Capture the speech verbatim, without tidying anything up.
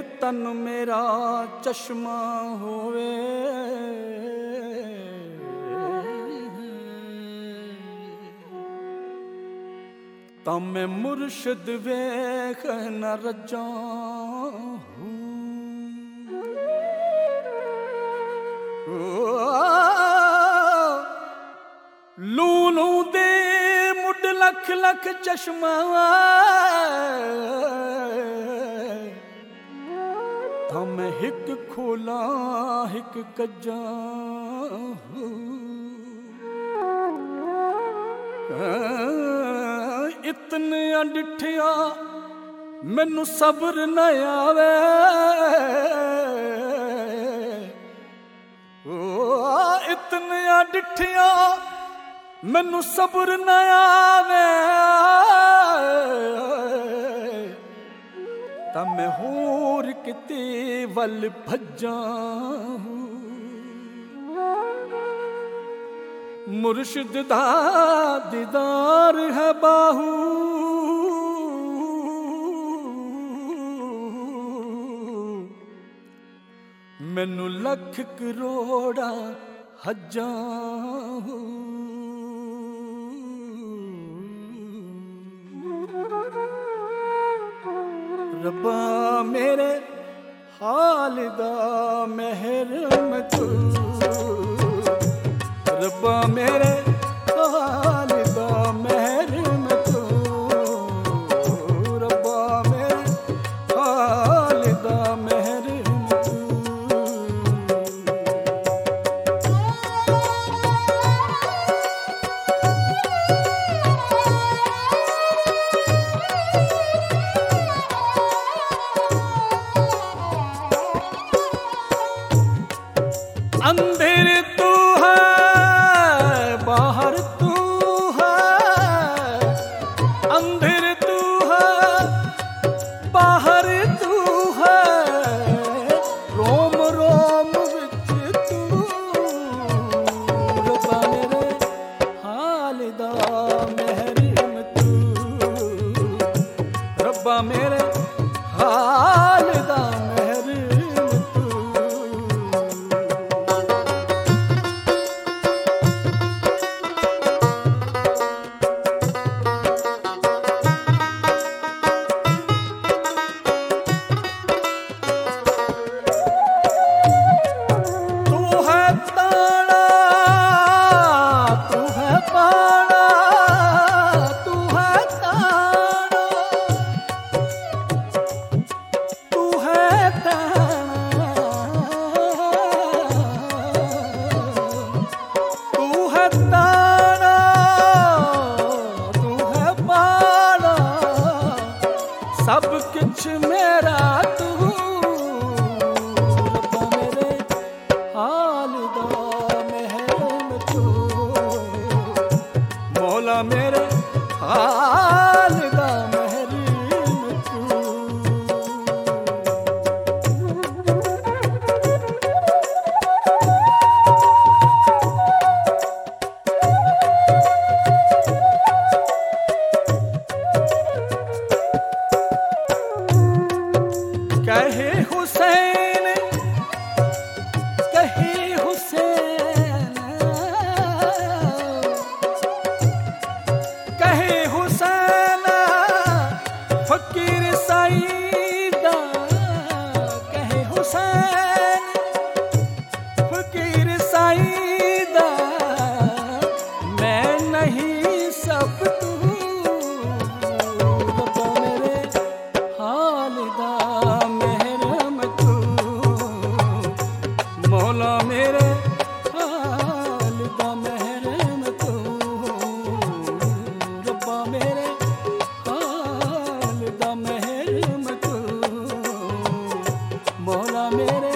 तन मेरा चश्मा होवे तां मैं मुर्शिद वेख न रजा लू लू दे मुड लख लख चश्मा तां मैं हिक खोला हिक कजा इतने डिठिया मैनू सब्र न आवे इतने डिठिया मैनू सब्र न आवे तां मैं होर किते वल भज्जा मुर्शिद दा दीदार है बाहू मैनू लख करोड़ा हजा रब्बा मेरे हाल दा महरम तू रब्बा मेरे हाल दा महरम तू रब्बा मेरे हाल दा महरम तू अंधेर तू है बाहर तू है अंधेर तू है बाहर तू है रोम रोम विच तू रब्बा मेरे हाल दा महरम तू रब्बा मेरे हाल दा सब कुछ मेरा तू रब्बा मेरे हाल दा महरम तू मौला मेरे हाल दा महरम तू कहे हुसैन कहे हुसैन कहे हुसैन फकीर साईदा कहे हुसैन फकीर साईदा मैं नहीं सब तू रब्बा मेरे हाल दा मौला मेरे हाल दा महरम तू रब्बा मेरे हाल दा महरम तू मौला मेरे